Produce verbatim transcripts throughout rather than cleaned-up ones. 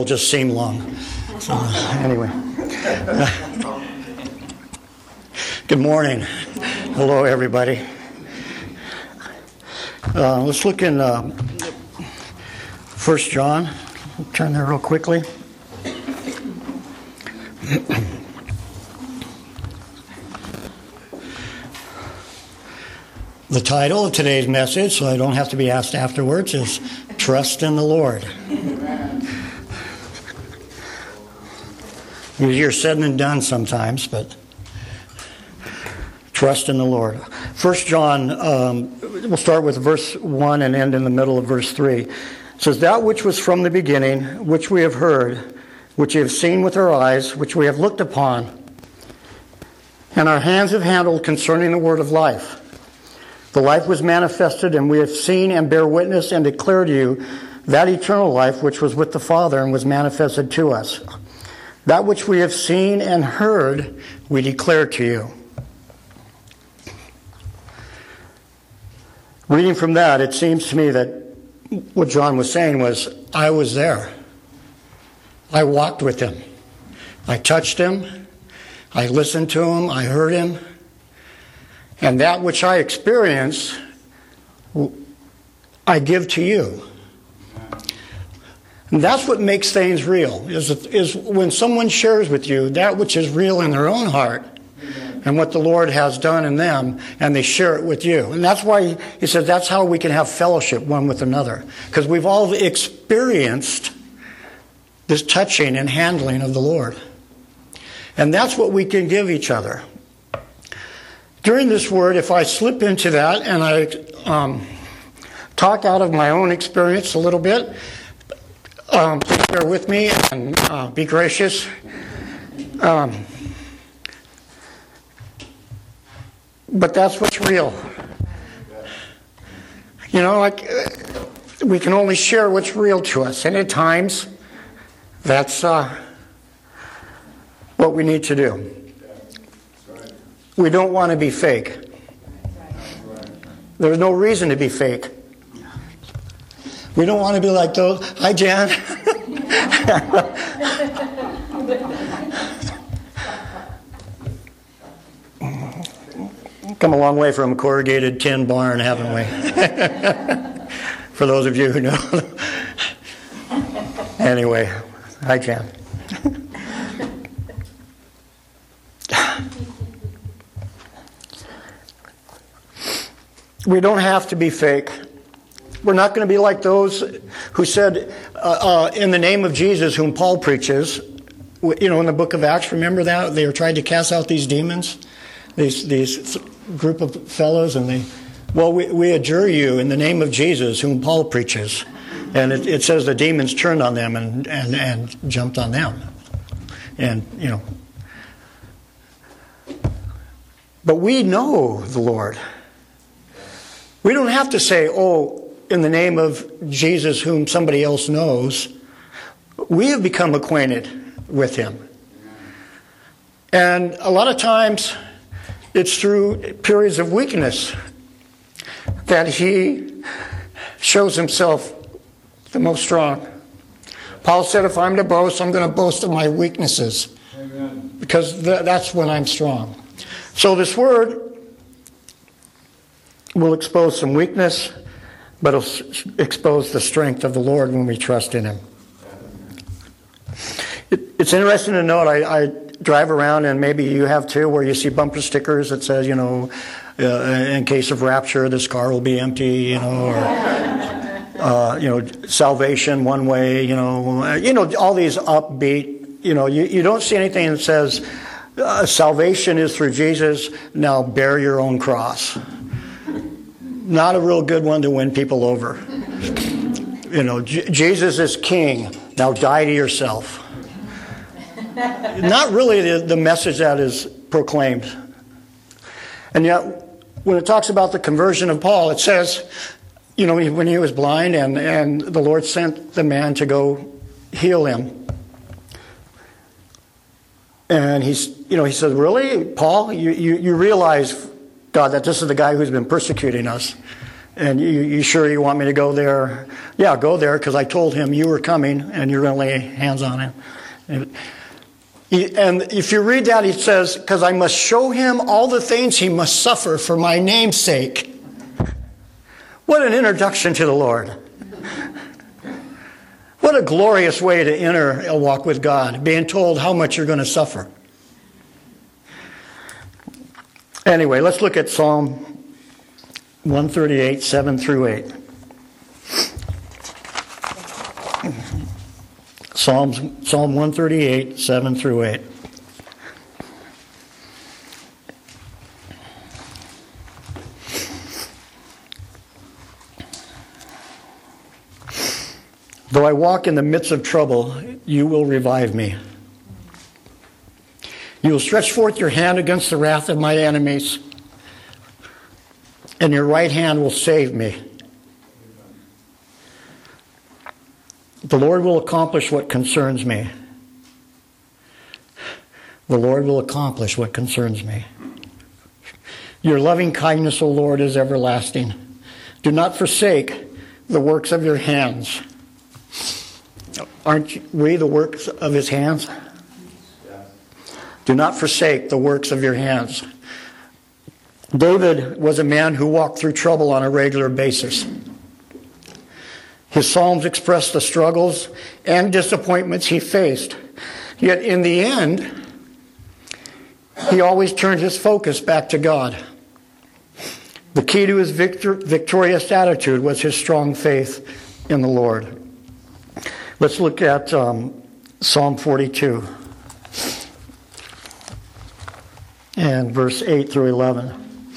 just seem long. So, anyway. Good morning. Hello, everybody. Uh, let's look in uh, First John. I'll turn there real quickly. The title of today's message, so I don't have to be asked afterwards, is Trust in the Lord. Easier said than done sometimes, but trust in the Lord. First John, um, we'll start with verse one and end in the middle of verse three. It says, "That which was from the beginning, which we have heard, which we have seen with our eyes, which we have looked upon, and our hands have handled concerning the word of life. The life was manifested, and we have seen and bear witness and declare to you that eternal life which was with the Father and was manifested to us. That which we have seen and heard, we declare to you." Reading from that, it seems to me that what John was saying was, I was there. I walked with him. I touched him. I listened to him. I heard him. And that which I experience, I give to you. And that's what makes things real, is, is when someone shares with you that which is real in their own heart and what the Lord has done in them, and they share it with you. And that's why he says that's how we can have fellowship one with another, because we've all experienced this touching and handling of the Lord. And that's what we can give each other. During this word, if I slip into that and I um, talk out of my own experience a little bit, um, please bear with me and uh, be gracious. Um, but that's what's real. You know, like we can only share what's real to us, and at times that's uh, what we need to do. We don't want to be fake. There's no reason to be fake. We don't want to be like those. Hi, Jan. Come a long way from a corrugated tin barn, haven't we? For those of you who know. Anyway, hi, Jan. We don't have to be fake. We're not going to be like those who said, uh, uh, in the name of Jesus, whom Paul preaches, you know, in the book of Acts, remember that? They were trying to cast out these demons, these these group of fellows, and they, well, we, we adjure you in the name of Jesus, whom Paul preaches. And it, it says the demons turned on them and, and, and jumped on them. And, you know. But we know the Lord. We don't have to say, oh, in the name of Jesus, whom somebody else knows. We have become acquainted with him. And a lot of times, it's through periods of weakness that he shows himself the most strong. Paul said, if I'm to boast, I'm going to boast of my weaknesses. Amen. Because th- that's when I'm strong. So this word will expose some weakness, but it'll expose the strength of the Lord when we trust in him. It, it's interesting to note, I, I drive around, and maybe you have too, where you see bumper stickers that says, you know, uh, in case of rapture, this car will be empty, you know, or, uh, you know, salvation one way, you know, you know, all these upbeat, you know, you, you don't see anything that says, uh, salvation is through Jesus, now bear your own cross. Not a real good one to win people over. You know, J- Jesus is king. Now die to yourself. Not really the, the message that is proclaimed. And yet, when it talks about the conversion of Paul, it says, you know, when he was blind and, and the Lord sent the man to go heal him. And he's, you know, he said, really, Paul, you, you, you realize, God, that this is the guy who's been persecuting us. And you, you sure you want me to go there? Yeah, go there, because I told him you were coming and you're going to lay hands on him. And, he, and if you read that, he says, because I must show him all the things he must suffer for my name's sake. What an introduction to the Lord. What a glorious way to enter a walk with God, being told how much you're going to suffer. Anyway, let's look at Psalm one thirty-eight, seven through eight. Psalms, Psalm one thirty-eight, seven through eight. Though I walk in the midst of trouble, you will revive me. You will stretch forth your hand against the wrath of my enemies, and your right hand will save me. The Lord will accomplish what concerns me. The Lord will accomplish what concerns me. Your loving kindness, O Lord, is everlasting. Do not forsake the works of your hands. Aren't we the works of his hands? Do not forsake the works of your hands. David was a man who walked through trouble on a regular basis. His Psalms express the struggles and disappointments he faced. Yet in the end, he always turned his focus back to God. The key to his victor- victorious attitude was his strong faith in the Lord. Let's look at um, Psalm forty-two and verse eight through eleven.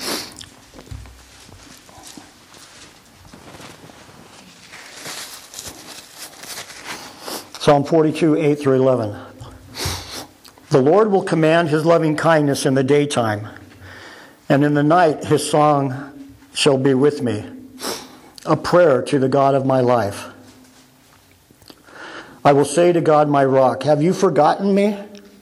Psalm forty-two, eight through eleven. The Lord will command his loving kindness in the daytime, and in the night his song shall be with me, a prayer to the God of my life. I will say to God, my rock, have you forgotten me?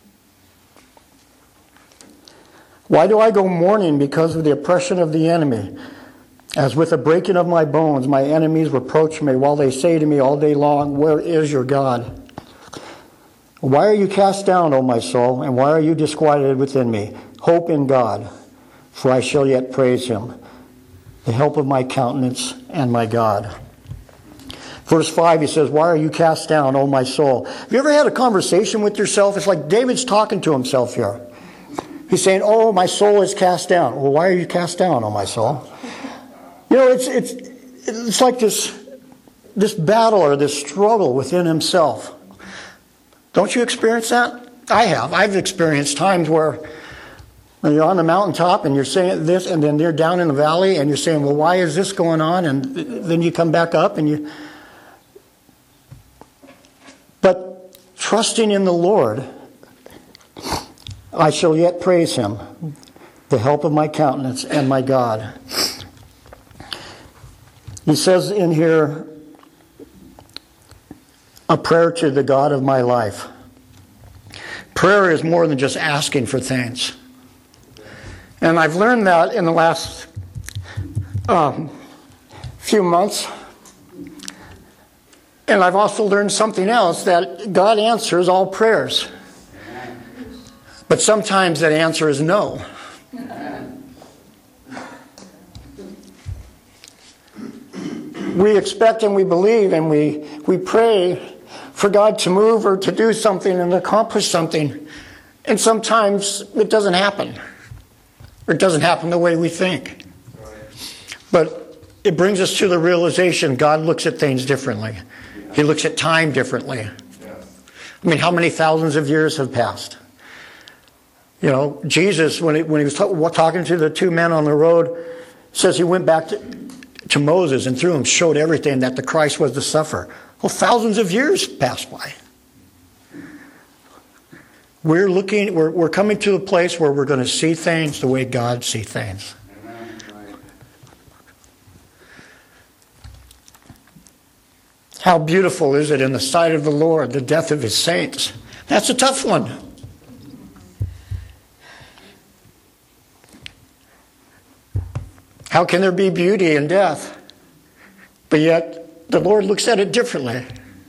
Why do I go mourning because of the oppression of the enemy? As with the breaking of my bones, my enemies reproach me while they say to me all day long, where is your God? Why are you cast down, O my soul, and why are you disquieted within me? Hope in God, for I shall yet praise him, the help of my countenance and my God. Verse five, he says, why are you cast down, O my soul? Have you ever had a conversation with yourself? It's like David's talking to himself here. He's saying, oh, my soul is cast down. Well, why are you cast down, O my soul? You know, it's it's it's like this, this battle or this struggle within himself. Don't you experience that? I have. I've experienced times where when you're on the mountaintop and you're saying this, and then you're down in the valley and you're saying, well, why is this going on? And then you come back up and you... But trusting in the Lord, I shall yet praise him, the help of my countenance and my God. He says in here, a prayer to the God of my life. Prayer is more than just asking for things. And I've learned that in the last um, few months. And I've also learned something else, that God answers all prayers. But sometimes that answer is no. We expect and we believe and we, we pray for God to move or to do something and accomplish something. And sometimes it doesn't happen. Or it doesn't happen the way we think. But it brings us to the realization God looks at things differently. He looks at time differently. I mean, how many thousands of years have passed? You know, Jesus, when he, when he was t- talking to the two men on the road, says he went back to, to Moses and through him showed everything that the Christ was to suffer. Well, thousands of years passed by. We're looking, we're, we're coming to a place where we're going to see things the way God sees things. How beautiful is it in the sight of the Lord, the death of his saints? That's a tough one. How can there be beauty in death? But yet, the Lord looks at it differently.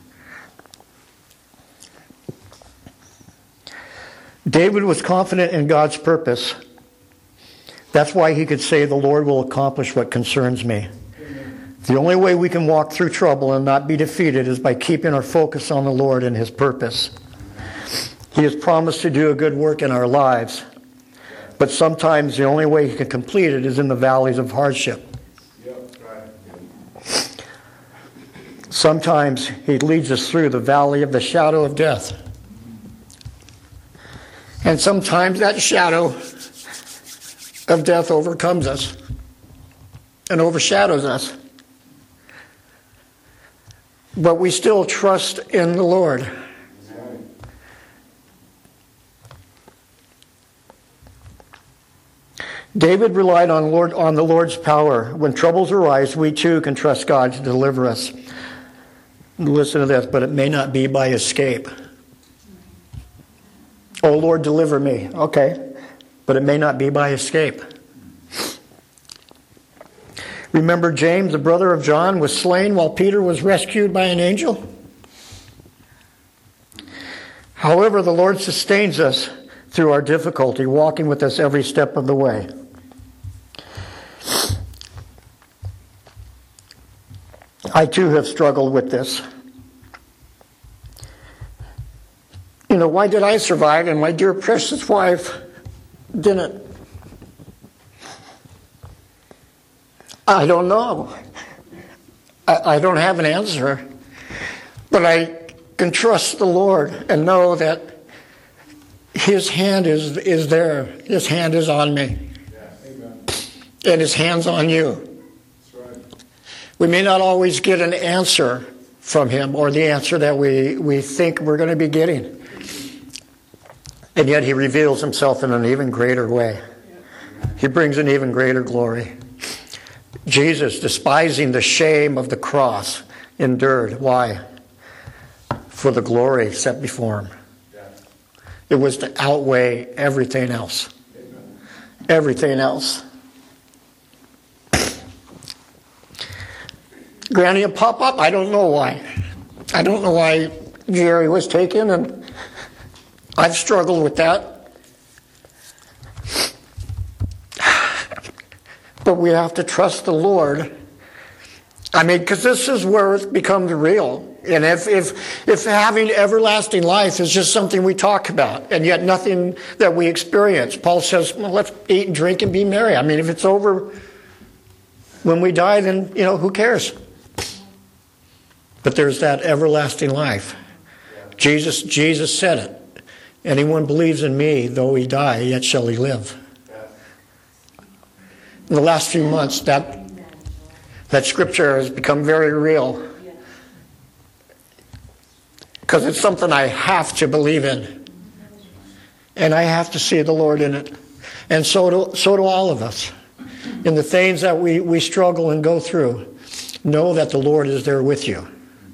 David was confident in God's purpose. That's why he could say, the Lord will accomplish what concerns me. Amen. The only way we can walk through trouble and not be defeated is by keeping our focus on the Lord and his purpose. He has promised to do a good work in our lives, but sometimes the only way he can complete it is in the valleys of hardship. Sometimes he leads us through the valley of the shadow of death. And sometimes that shadow of death overcomes us and overshadows us. But we still trust in the Lord. David relied on Lord on the Lord's power. When troubles arise, we too can trust God to deliver us. Listen to this, but it may not be by escape. Oh Lord, deliver me. Okay, but it may not be by escape. Remember James, the brother of John, was slain while Peter was rescued by an angel? However, the Lord sustains us through our difficulty, walking with us every step of the way. I too have struggled with this. You know, why did I survive and my dear precious wife didn't? I don't know. I, I don't have an answer. But I can trust the Lord and know that his hand is, is there. His hand is on me. Yeah, amen. And his hand's on you. We may not always get an answer from him or the answer that we, we think we're going to be getting. And yet he reveals himself in an even greater way. He brings an even greater glory. Jesus, despising the shame of the cross, endured. Why? For the glory set before him. It was to outweigh everything else. Everything else. Granny will pop up. I don't know why. I don't know why Jerry was taken, and I've struggled with that. But we have to trust the Lord. I mean, because this is where it becomes real. And if, if, if having everlasting life is just something we talk about, and yet nothing that we experience, Paul says, well, let's eat and drink and be merry. I mean, if it's over when we die, then, you know, who cares? But there's that everlasting life. Jesus, Jesus said it. Anyone believes in me, though he die, yet shall he live. In the last few months, that, that scripture has become very real. Because it's something I have to believe in. And I have to see the Lord in it. And so do, so do all of us. In the things that we, we struggle and go through, know that the Lord is there with you.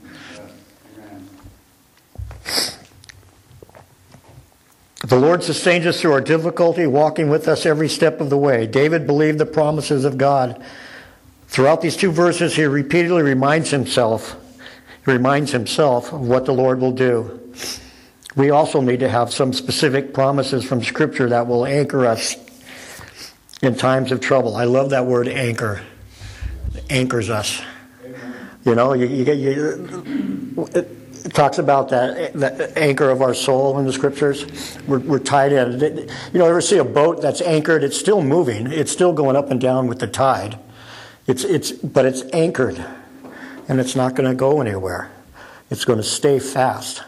The Lord sustains us through our difficulty, walking with us every step of the way. David believed the promises of God. Throughout these two verses, he repeatedly reminds himself, he reminds himself of what the Lord will do. We also need to have some specific promises from Scripture that will anchor us in times of trouble. I love that word, anchor. It anchors us. Amen. You know, you, you get you. It, It talks about that, that anchor of our soul in the Scriptures. We're, we're tied in. You know, ever see a boat that's anchored? It's still moving. It's still going up and down with the tide. It's it's, but it's anchored, and it's not going to go anywhere. It's going to stay fast.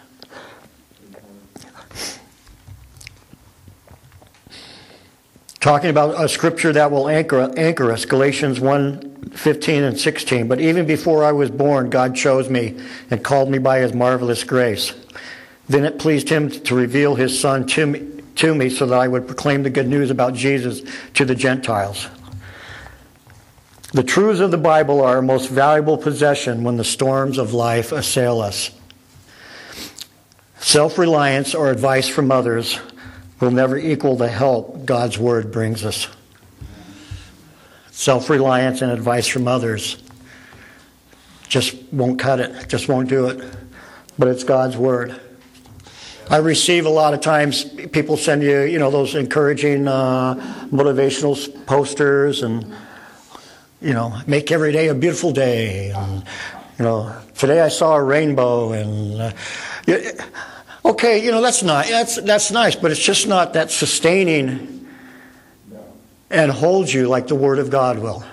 Talking about a Scripture that will anchor anchor us, Galatians one fifteen and sixteen. But even before I was born, God chose me and called me by his marvelous grace. Then it pleased him to reveal his Son to me, to me so that I would proclaim the good news about Jesus to the Gentiles. The truths of the Bible are our most valuable possession when the storms of life assail us. Self-reliance or advice from others will never equal the help God's Word brings us. Self-reliance and advice from others just won't cut it, just won't do it. But it's God's word. I receive a lot of times, people send you, you know, those encouraging uh, motivational posters and, you know, make every day a beautiful day. And, you know, today I saw a rainbow. And uh, okay, you know, that's nice. That's that's nice, but it's just not that sustaining and holds you like the Word of God will.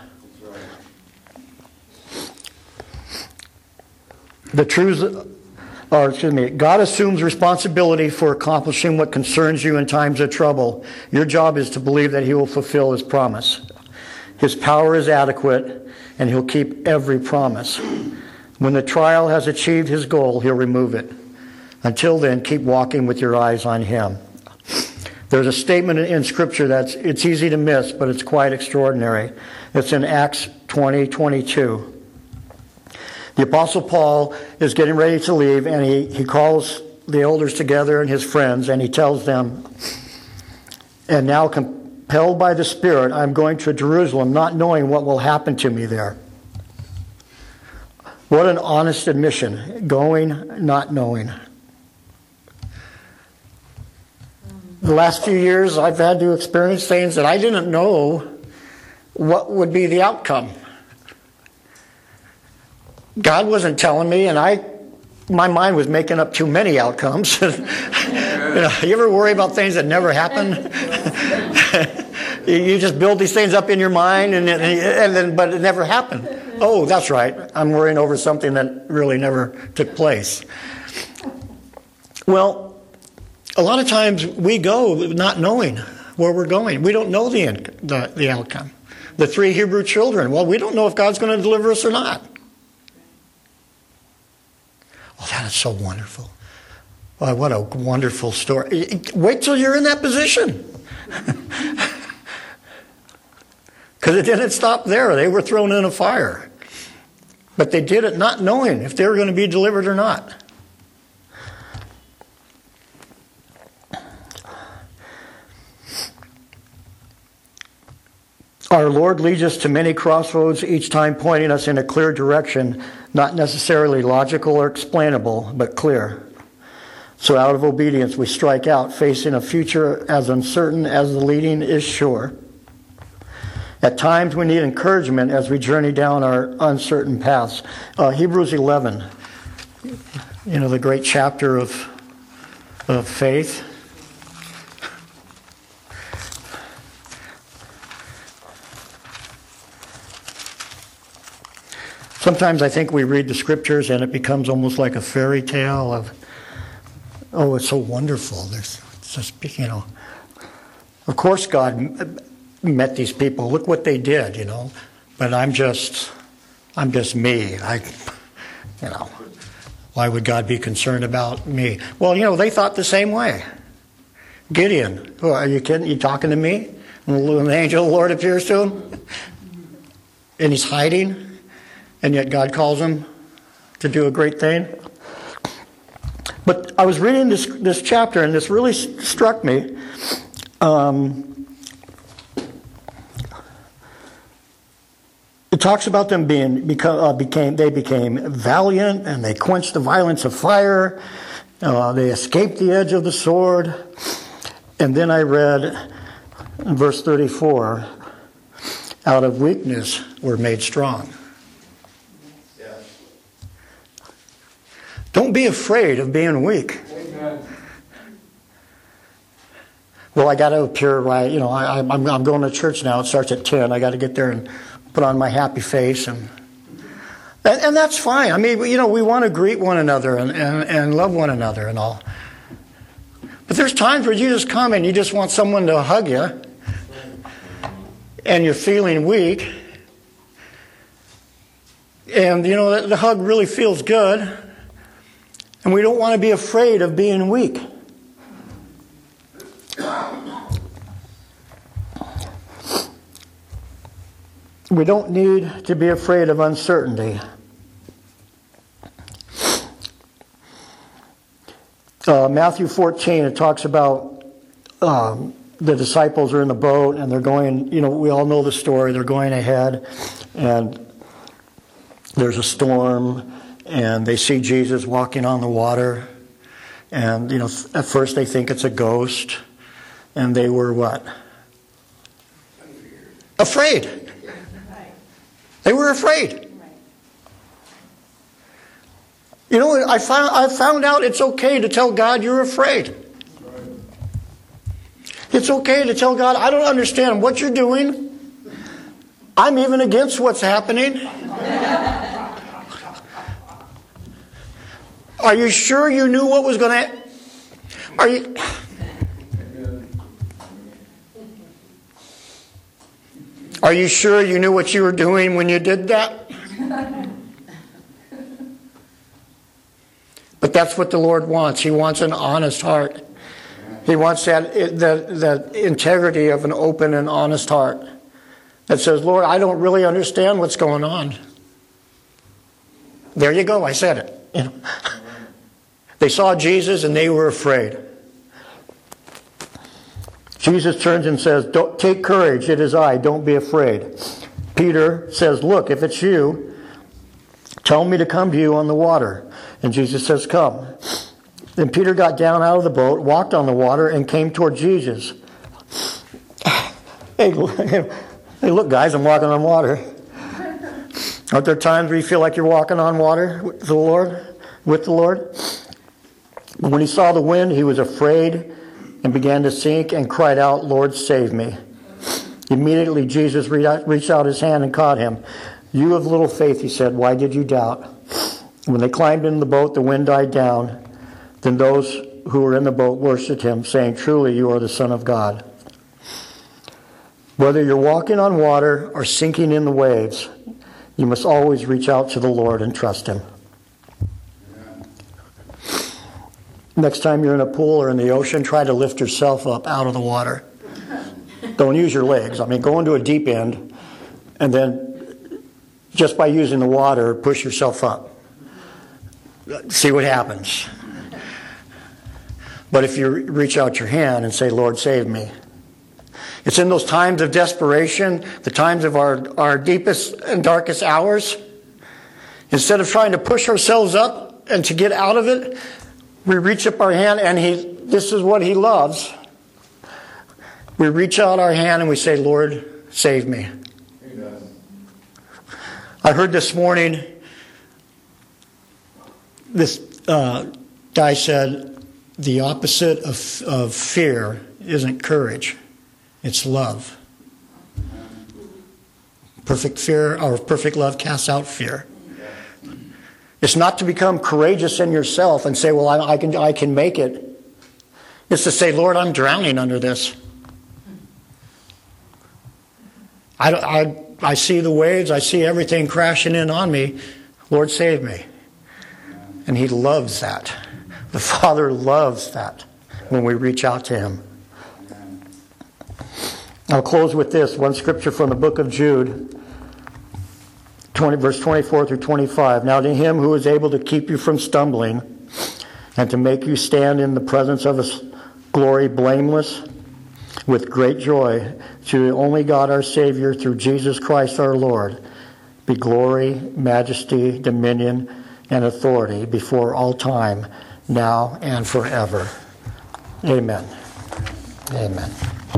The truth. Or, excuse me, God assumes responsibility for accomplishing what concerns you in times of trouble. Your job is to believe that He will fulfill His promise. His power is adequate, and He'll keep every promise. When the trial has achieved His goal, He'll remove it. Until then, keep walking with your eyes on Him. There's a statement in Scripture that's it's easy to miss, but it's quite extraordinary. It's in Acts twenty twenty-two. The Apostle Paul is getting ready to leave, and he, he calls the elders together and his friends, and he tells them, and now compelled by the Spirit, I'm going to Jerusalem, not knowing what will happen to me there. What an honest admission, going, not knowing. The last few years, I've had to experience things that I didn't know what would be the outcome. God wasn't telling me, and I, my mind was making up too many outcomes. you know, you ever worry about things that never happen? You just build these things up in your mind, and, and, and then, but it never happened. Oh, that's right. I'm worrying over something that really never took place. Well, a lot of times we go not knowing where we're going. We don't know the the, the outcome. The three Hebrew children. Well, we don't know if God's going to deliver us or not. Oh, that is so wonderful. Well, what a wonderful story. Wait till you're in that position. Because it didn't stop there. They were thrown in a fire. But they did it not knowing if they were going to be delivered or not. Our Lord leads us to many crossroads, each time pointing us in a clear direction, not necessarily logical or explainable, but clear. So out of obedience, we strike out, facing a future as uncertain as the leading is sure. At times, we need encouragement as we journey down our uncertain paths. Uh, Hebrews eleven, you know, the great chapter of, of faith. Sometimes I think we read the scriptures and it becomes almost like a fairy tale of, oh, it's so wonderful. There's just, you know, of course God met these people. Look what they did, you know. But I'm just, I'm just me. I, you know, why would God be concerned about me? Well, you know, they thought the same way. Gideon, oh, are you kidding? You talking to me? And the angel of the Lord appears to him, and he's hiding. And yet God calls him to do a great thing. But I was reading this this chapter, and this really struck me. Um, it talks about them being become, uh, became they became valiant, and they quenched the violence of fire. Uh, they escaped the edge of the sword. And then I read in verse thirty-four, out of weakness were made strong. Don't be afraid of being weak. Amen. Well, I got to appear right. You know, I, I'm, I'm going to church now. It starts at ten. I got to get there and put on my happy face, and and, and that's fine. I mean, you know, we want to greet one another and, and, and love one another and all. But there's times where you just come and you just want someone to hug you, and you're feeling weak, and you know the hug really feels good. And we don't want to be afraid of being weak. We don't need to be afraid of uncertainty. Uh, Matthew fourteen, it talks about um, the disciples are in the boat and they're going, you know, we all know the story. They're going ahead, and there's a storm, and they see Jesus walking on the water. And, you know, at first they think it's a ghost. And they were what? Afraid. They were afraid. You know, I found, I found out it's okay to tell God you're afraid. It's okay to tell God, I don't understand what you're doing. I'm even against what's happening. Are you sure you knew what was going to... Are you... Are you sure you knew what you were doing when you did that? But that's what the Lord wants. He wants an honest heart. He wants that the, the integrity of an open and honest heart that says, Lord, I don't really understand what's going on. There you go. I said it. You know? They saw Jesus and they were afraid. Jesus turns and says, don't, take courage, it is I, don't be afraid. Peter says, look, if it's you, tell me to come to you on the water. And Jesus says, come. Then Peter got down out of the boat, walked on the water, and came toward Jesus. Hey, hey, look, guys, I'm walking on water. Aren't there times where you feel like you're walking on water with the Lord? With the Lord? But when he saw the wind, he was afraid and began to sink and cried out, Lord, save me. Immediately Jesus reached out his hand and caught him. You of little faith, he said, why did you doubt? When they climbed into the boat, the wind died down. Then those who were in the boat worshipped him, saying, truly you are the Son of God. Whether you're walking on water or sinking in the waves, you must always reach out to the Lord and trust him. Next time you're in a pool or in the ocean, try to lift yourself up out of the water. Don't use your legs. I mean, go into a deep end, and then just by using the water, push yourself up. See what happens. But if you reach out your hand and say, Lord, save me. It's in those times of desperation, the times of our, our deepest and darkest hours. Instead of trying to push ourselves up and to get out of it, we reach up our hand, and he, this is what he loves. We reach out our hand and we say, Lord, save me. I heard this morning, this uh, guy said, the opposite of, of fear isn't courage, it's love. Perfect fear, or perfect love casts out fear. It's not to become courageous in yourself and say, well, I, I can I can make it. It's to say, Lord, I'm drowning under this. I, I, I see the waves. I see everything crashing in on me. Lord, save me. And he loves that. The Father loves that when we reach out to him. I'll close with this. One scripture from the book of Jude. twenty, verse twenty-four through twenty-five. Now to him who is able to keep you from stumbling and to make you stand in the presence of his glory blameless with great joy, to the only God our Savior through Jesus Christ our Lord, be glory, majesty, dominion, and authority before all time, now and forever. Amen. Amen.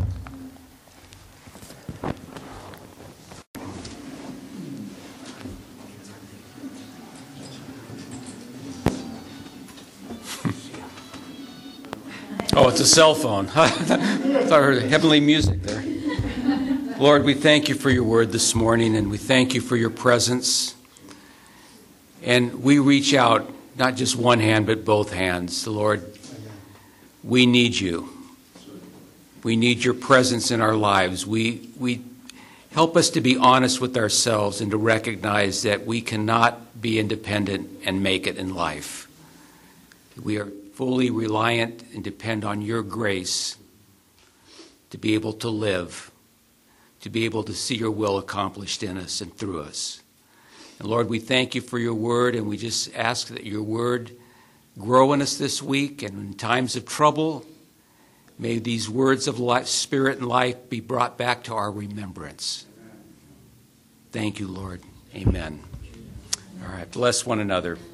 Oh, it's a cell phone. I thought I heard heavenly music there. Lord, we thank you for your word this morning, and we thank you for your presence. And we reach out, not just one hand, but both hands. Lord, we need you. We need your presence in our lives. We, we help us to be honest with ourselves and to recognize that we cannot be independent and make it in life. We are fully reliant and depend on your grace to be able to live, to be able to see your will accomplished in us and through us. And Lord, we thank you for your word, and we just ask that your word grow in us this week, and in times of trouble, may these words of life, spirit and life be brought back to our remembrance. Thank you, Lord. Amen. All right, bless one another.